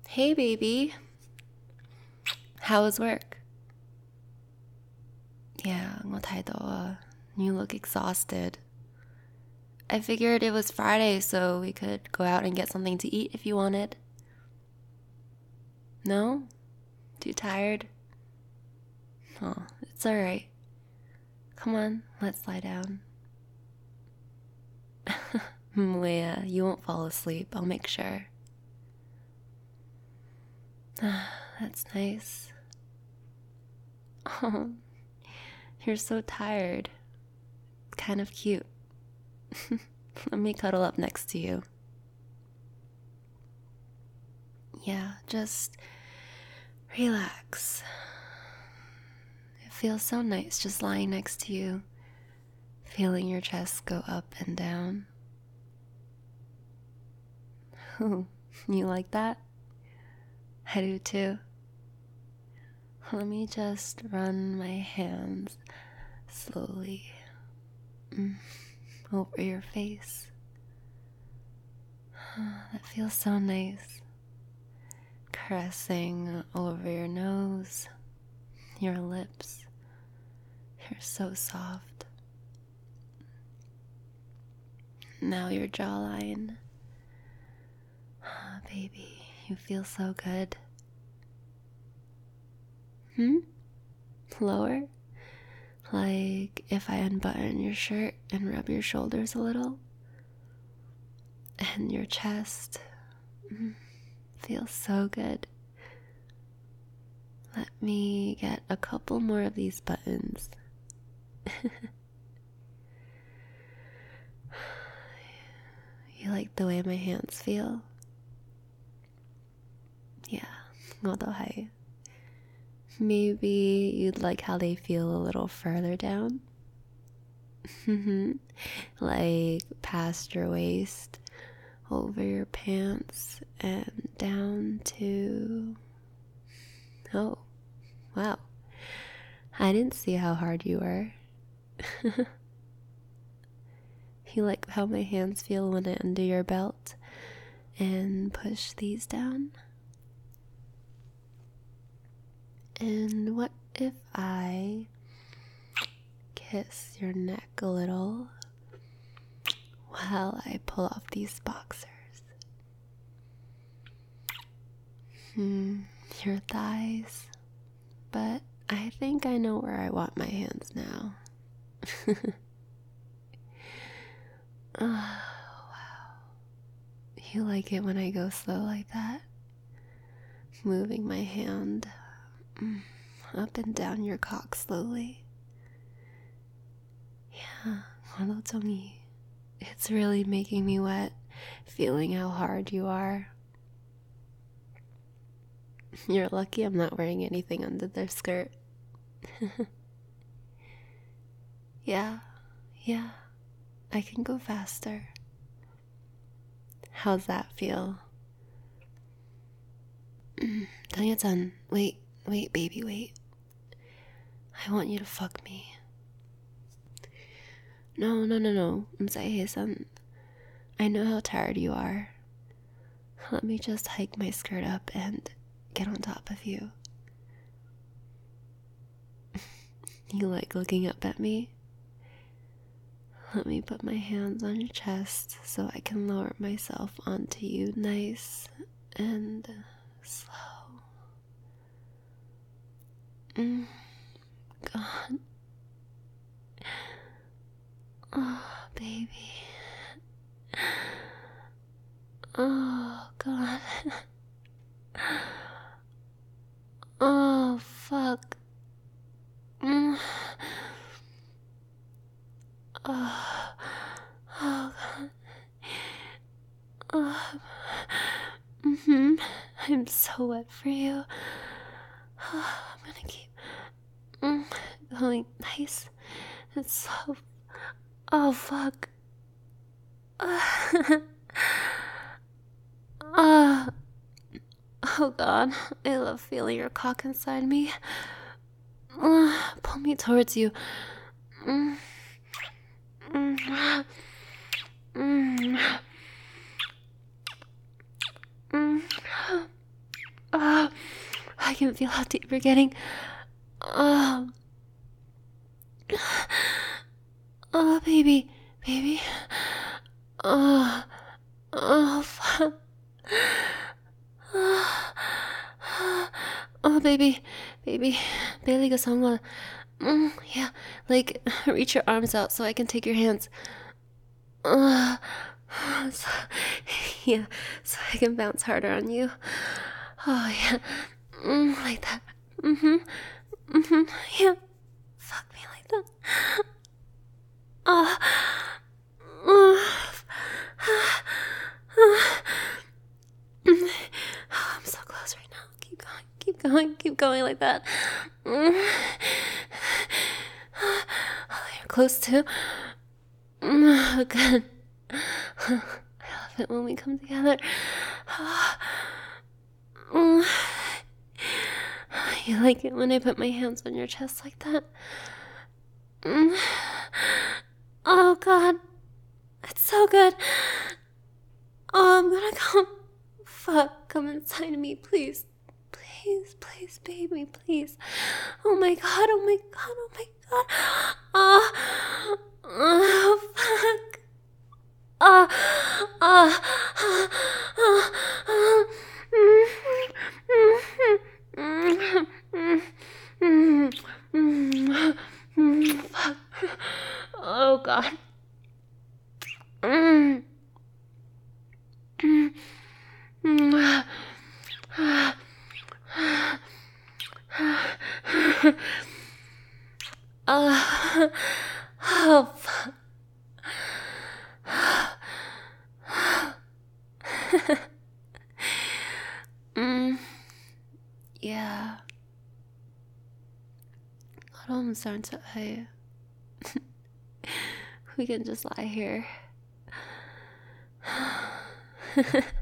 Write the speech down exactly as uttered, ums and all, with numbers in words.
Hey, baby. How was work? Yeah, 我太多了. You look exhausted. I figured it was Friday, so we could go out and get something to eat if you wanted. No? Too tired? Oh, it's alright. Come on, let's lie down. Leia, you won't fall asleep, I'll make sure. That's nice. Oh, you're so tired. Kind of cute. Let me cuddle up next to you. Yeah, just relax. It feels so nice just lying next to you, feeling your chest go up and down. Ooh, you like that? I do too. Let me just run my hands slowly mm, over your face. That feels so nice. Caressing over your nose, your lips. You're so soft. Now your jawline. Oh, baby, you feel so good. Hmm? Lower? Like if I unbutton your shirt and rub your shoulders a little? And your chest. Mm, feels so good. Let me get a couple more of these buttons. You like the way my hands feel? Yeah, 我都係. Maybe you'd like how they feel a little further down? Like past your waist, over your pants, and down to... Oh, wow. I didn't see how hard you were. You like how my hands feel when I undo your belt and push these down? And what if I kiss your neck a little while I pull off these boxers? Hmm, your thighs. But I think I know where I want my hands now. Oh, wow. You like it when I go slow like that? Moving my hand up and down your cock slowly. Yeah, 환호정이. It's really making me wet, feeling how hard you are. You're lucky I'm not wearing anything under the skirt. Yeah, yeah, I can go faster. How's that feel? Daniel-san, wait, wait, baby, wait. I want you to fuck me. No, no, no, no. Msae-san. I know how tired you are. Let me just hike my skirt up and get on top of you. You like looking up at me? Let me put my hands on your chest so I can lower myself onto you nice and slow. Mm, God. Oh, baby. Oh, God. Oh, fuck. Mm. Oh, oh, God. Oh. Mm-hmm. I'm so wet for you. Oh, I'm gonna keep mm, going nice. It's so... Oh, fuck. Uh, uh, oh, God. I love feeling your cock inside me. Uh, pull me towards you. Mm. Mm. Mm. Mm. Oh, I can feel how deep you're getting. Oh, oh, baby, baby. Oh, oh, fuck. Oh, baby, baby, Bailey Gasangwa. Mm, yeah, like, reach your arms out so I can take your hands. Uh, so, yeah, so I can bounce harder on you. Oh, yeah, mm, like that. Mm-hmm, mm-hmm, yeah. Fuck me like that. Oh, oh, I'm so close right now. Keep going, keep going, keep going like that. Mm. Oh, you're close too. Mm, good. I love it when we come together. Mm. You like it when I put my hands on your chest like that? Mm. Oh god, it's so good. Oh, I'm gonna come. Fuck, come inside of me, please. Please, please, baby, please. Oh my god, oh my god, oh my god. Oh, oh fuck. Oh, oh, oh, oh, oh. Fuck. Oh god. Mm. Mm. Mm. Uh, oh, fuck. mm, yeah. I'm starting to. I, we can just lie here.